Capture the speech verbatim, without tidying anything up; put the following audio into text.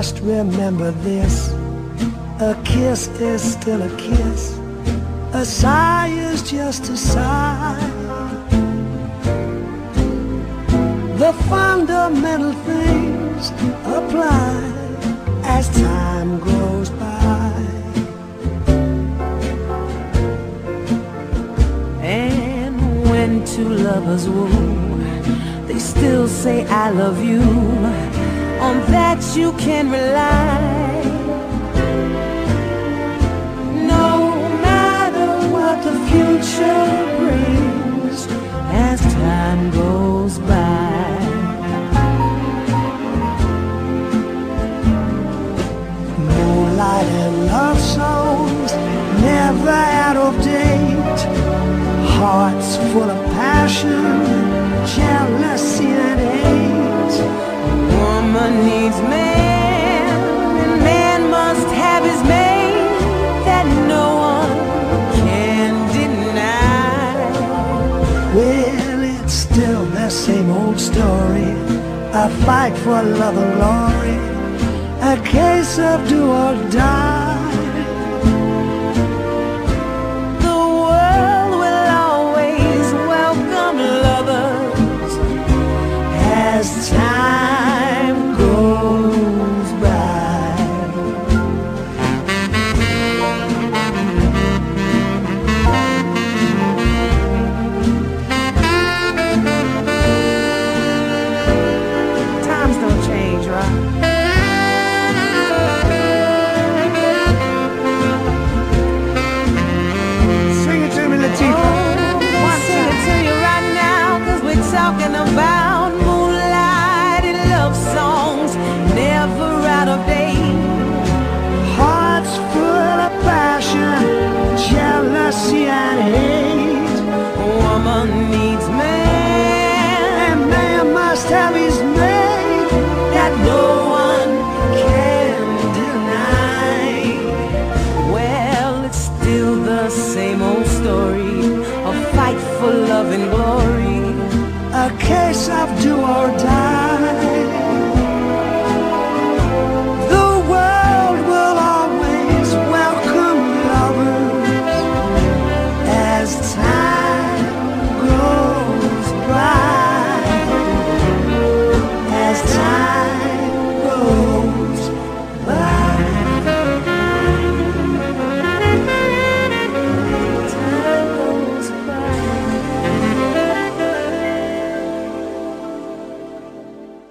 must remember this: a kiss is still a kiss, a sigh is just a sigh. The fundamental things apply as time goes by. And when two lovers woo, they still say I love you. On that you can rely. No matter what the future brings as time goes by. Moonlight and love songs, never out of date. Hearts full of passion, jealousy and hate. Woman needs man, and man must have his mate, that no one can deny. Well, it's still the same old story, a fight for love and glory, a case of do or die. The world will always welcome lovers as time goes by. Times don't change, right? Talking about moonlight and love songs, never out of date. Hearts full of passion, jealousy and hate. A woman needs man, and man must have his mate, that no one can deny. Well, it's still the same old story, a fight for love and glory, a case of do or die.